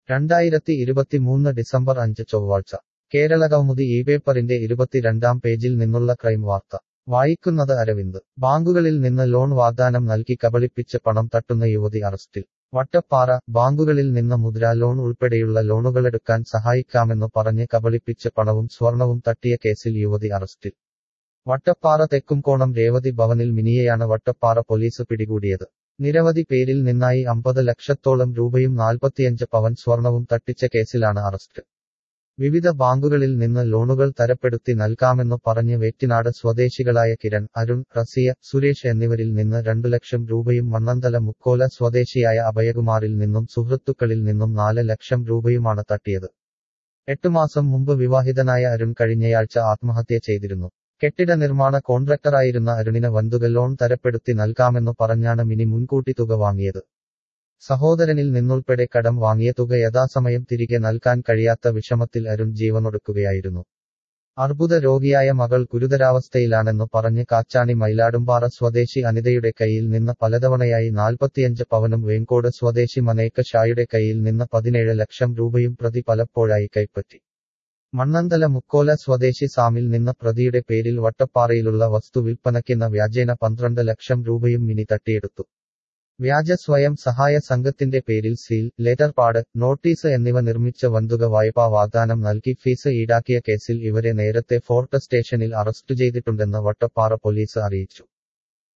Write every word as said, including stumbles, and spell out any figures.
രണ്ടായിരത്തി ഇരുപത്തിമൂന്ന് ഡിസംബർ അഞ്ച് ചൊവ്വാഴ്ച കേരളകൗമുദി ഈ പേപ്പറിന്റെ ഇരുപത്തിരണ്ടാം പേജിൽ നിന്നുള്ള ക്രൈം വാർത്ത വായിക്കുന്നത് അരവിന്ദ് ബാങ്കുകളിൽ നിന്ന് ലോൺ വാഗ്ദാനം നൽകി കബളിപ്പിച്ച് പണം തട്ടുന്ന യുവതി അറസ്റ്റിൽ വട്ടപ്പാറ ബാങ്കുകളിൽ നിന്ന് മുദ്രാ ലോൺ ഉൾപ്പെടെയുള്ള ലോണുകളെടുക്കാൻ സഹായിക്കാമെന്നു പറഞ്ഞ് കബളിപ്പിച്ച് പണവും സ്വർണവും തട്ടിയ കേസിൽ യുവതി അറസ്റ്റിൽ വട്ടപ്പാറ തെക്കുംകോണം രേവതി ഭവനിൽ മിനിയെയാണ് വട്ടപ്പാറ പോലീസ് പിടികൂടിയത് നിരവധി പേരിൽ നിന്നായി അമ്പത് ലക്ഷത്തോളം രൂപയും നാൽപ്പത്തിയഞ്ച് പവൻ സ്വർണവും തട്ടിച്ച കേസിലാണ് അറസ്റ്റ് വിവിധ ബാങ്കുകളിൽ നിന്ന് ലോണുകൾ തരപ്പെടുത്തി നൽകാമെന്നു പറഞ്ഞ് വേറ്റിനാട് സ്വദേശികളായ കിരൺ അരുൺ റസിയ സുരേഷ് എന്നിവരിൽ നിന്ന് രണ്ടു ലക്ഷം രൂപയും മണ്ണന്തല മുക്കോല സ്വദേശിയായ അഭയകുമാറിൽ നിന്നും സുഹൃത്തുക്കളിൽ നിന്നും നാല് ലക്ഷം രൂപയുമാണ് തട്ടിയത് എട്ടു മാസം മുമ്പ് വിവാഹിതനായ അരുൺ കഴിഞ്ഞയാഴ്ച ആത്മഹത്യ ചെയ്തിരുന്നു കെട്ടിട നിർമ്മാണ കോൺട്രാക്ടറായിരുന്ന അരുണിന് വൻതുക ലോൺ തരപ്പെടുത്തി നൽകാമെന്നു പറഞ്ഞാണ് മിനി മുൻകൂട്ടി തുക വാങ്ങിയത് സഹോദരനിൽ നിന്നുൾപ്പെടെ കടം വാങ്ങിയ തുക യഥാസമയം തിരികെ നൽകാൻ കഴിയാത്ത വിഷമത്തിൽ അരുൺ ജീവനൊടുക്കുകയായിരുന്നു അർബുദ രോഗിയായ മകൾ ഗുരുതരാവസ്ഥയിലാണെന്നു പറഞ്ഞ് കാച്ചാണി മൈലാടുംപാറ സ്വദേശി അനിതയുടെ കയ്യിൽ നിന്ന് പലതവണയായി നാൽപ്പത്തിയഞ്ച് പവനും വേങ്കോട് സ്വദേശി മനേക്ക ഷായുടെ കയ്യിൽ നിന്ന് പതിനേഴ് ലക്ഷം രൂപയും പ്രതി പലപ്പോഴായി കൈപ്പറ്റി മണ്ണന്തല മുക്കോല സ്വദേശി സാമിൽ നിന്ന് പ്രതിയുടെ പേരിൽ വട്ടപ്പാറയിലുള്ള വസ്തു വിൽപ്പനയ്ക്കെന്ന വ്യാജേന പന്ത്രണ്ട് ലക്ഷം രൂപയും മിനി തട്ടിയെടുത്തു വ്യാജ സ്വയം സഹായ സംഘത്തിന്റെ പേരിൽ സീൽ ലെറ്റർ പാഡ് നോട്ടീസ് എന്നിവ നിർമ്മിച്ച വൻതുക വായ്പാ വാഗ്ദാനം നൽകി ഫീസ് ഈടാക്കിയ കേസിൽ ഇവരെ നേരത്തെ ഫോർട്ട് സ്റ്റേഷനിൽ അറസ്റ്റ് ചെയ്തിട്ടുണ്ടെന്ന് വട്ടപ്പാറ പോലീസ് അറിയിച്ചു